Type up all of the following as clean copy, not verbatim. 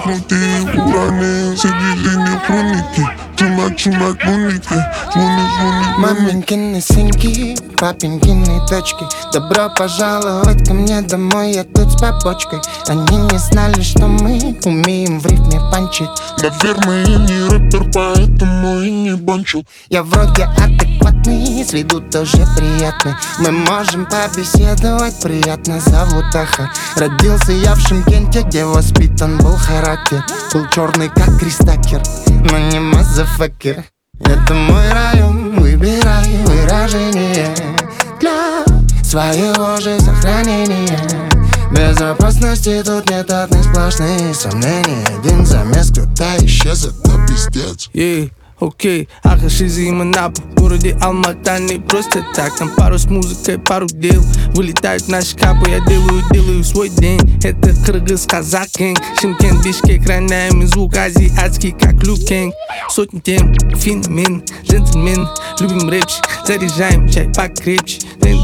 Закрутил, уронил, все движения хроники. Чумак, буники, звонит. Маменькины сынки, папенькины дочки, добро пожаловать ко мне домой, я тут с побочкой. Они не знали, что мы умеем в рифме панчить. Наверное, я не рэпер, поэтому и не банчил. Я вроде адекватный, с виду тоже приятный. Мы можем побеседовать, приятно зовут Аха. Родился я в Шымкенте, где воспитан был характер. Был черный как Кристакер, но не мазафакер. Это мой район, выбирай выражение для своего же сохранения. Безопасности тут нет одной сплошные сомнения. Один замес, кто-то исчез, это пиздец. Окей, Аха, Шизи и Манапа. В городе Алмата не просто так. Там пару с музыкой, пару дел. Вылетают наши капы, я делаю свой день. Это Кыргыз, казак, гэнг. Шымкент, Бишкек, роняем и звук азиатский, как Люк Кэнг. Сотни тем, феномен, джентльмен. Любим рэпчик, заряжаем чай покрепче.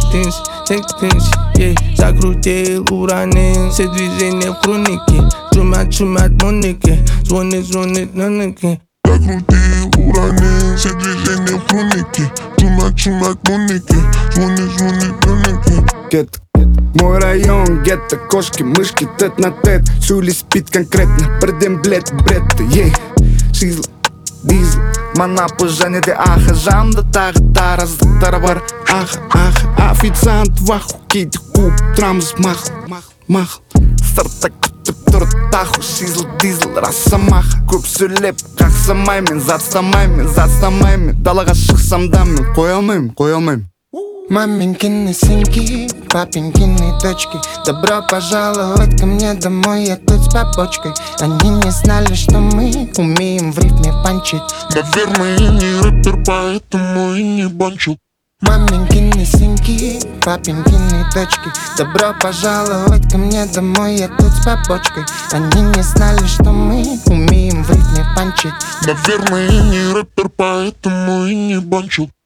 Закрутил, уронил, все движения в хронике. Чумят, моники, звонит, ноники. Закрутил, уронил, все движения в хронике. Чумак, буники, звонит, ноники. Мой район, гетто, кошки, мышки, тет-на-тет. Шули спит конкретно, предем бред, Шизл, дизл, Манапа, Женя, де Аха. Жанда, тара, бар. Аха, официант, ваху, кит, куб, трамс, мах. Старта, таху, шизл, дизл, росомаха. Көп сөйлеп, қақсамаймен, затстамаймен. Далаға шықсам да мен қоя алмайм. Маменькины сынки, папенькины дочки, добро пожаловать ко мне домой, я тут с побочкой. Они не знали, что мы умеем в рифме панчить. Наверное, я не рэпер, поэтому и не банчил. Маменькины сынки, папенькины дочки, добро пожаловать ко мне домой, я тут с побочкой. Они не знали, что мы умеем в рифме панчить. Наверное, я не рэпер, поэтому и не банчил.